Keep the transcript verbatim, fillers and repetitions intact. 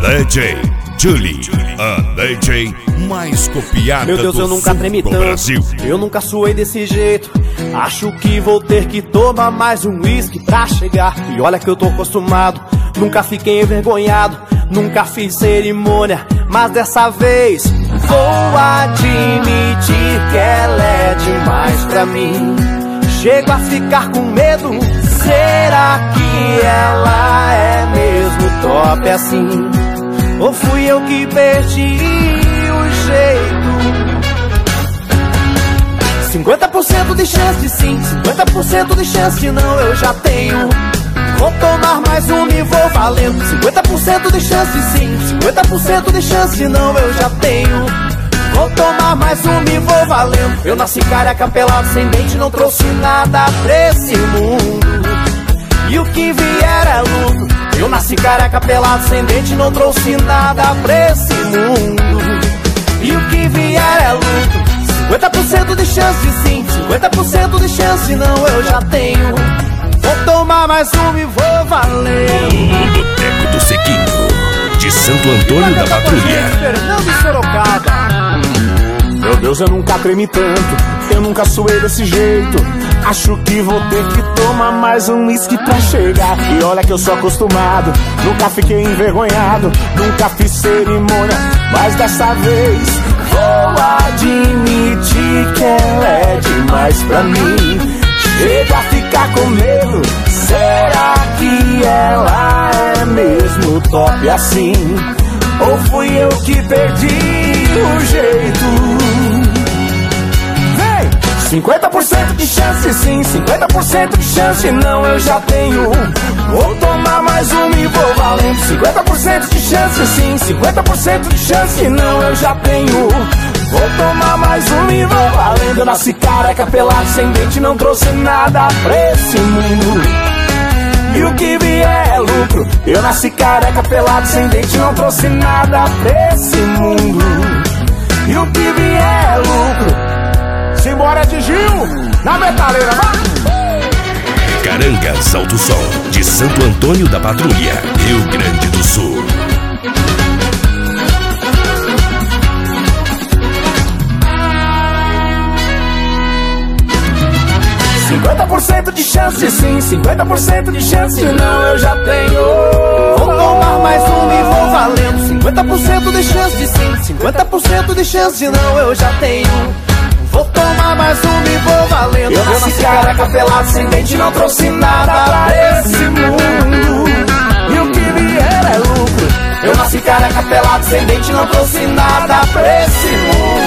D J Julie, a D J mais copiada Meu Deus, do eu nunca tremi sul do tanto, Brasil. eu nunca suei desse jeito. Acho que vou ter que tomar mais um whisky pra chegar. E olha que eu tô acostumado, nunca fiquei envergonhado, nunca fiz cerimônia, mas dessa vez vou admitir que ela é demais pra mim. Chego a ficar com medo, será que ela é mesmo top assim? Ou fui eu que perdi o jeito? Cinquenta por cento de chance de sim, cinquenta por cento de chance de não, eu já tenho. Vou tomar mais um e vou valendo. Cinquenta por cento de chance de sim, cinquenta por cento de chance de não, eu já tenho. Vou tomar mais um e vou valendo. Eu nasci careca, pelado, sem dente, não trouxe nada pra esse mundo, e o que vier é lucro. Eu nasci careca, pelado, sem dente, não trouxe nada pra esse mundo, e o que vier é lucro. Cinquenta por cento de chance de sim, cinquenta por cento de chance de não, eu já tenho. Vou tomar mais um e vou valer. No Boteco do Sequinho, de Santo Antônio da Patrulha, Fernando e Sorocaba. Meu Deus, eu nunca tremi tanto, eu nunca suei desse jeito. Acho que vou ter que tomar mais um whisky pra chegar. E olha que eu sou acostumado, nunca fiquei envergonhado, nunca fiz cerimônia, mas dessa vez vou admitir que ela é demais pra mim. Chega a ficar com medo, será que ela é mesmo top assim? Ou fui eu que perdi o jeito? cinquenta por cento de chance sim, cinquenta por cento de chance não, eu já tenho. Vou tomar mais um e vou valendo. Cinquenta por cento de chance sim, cinquenta por cento de chance não, eu já tenho. Vou tomar mais um e vou valendo. Eu nasci careca, pelado, sem dente, não trouxe nada pra esse mundo, e o que vier é lucro. Eu nasci careca, pelado, sem dente, não trouxe nada pra esse mundo, e o que vier é lucro. Simbora de Gil, na metaleira, vai! Carangas Alto Som, de Santo Antônio da Patrulha, Rio Grande do Sul. cinquenta por cento de chance sim, cinquenta por cento de chance não, eu já tenho. Vou tomar mais um e vou valendo. Cinquenta por cento de chance de sim, cinquenta por cento de chance de não, eu já tenho. Vou tomar mais um e vou valendo. Eu nasci careca, pelado, sem dente, não trouxe nada pra esse mundo, e o que vier é lucro. Eu nasci careca, pelado, sem dente, não trouxe nada pra esse mundo,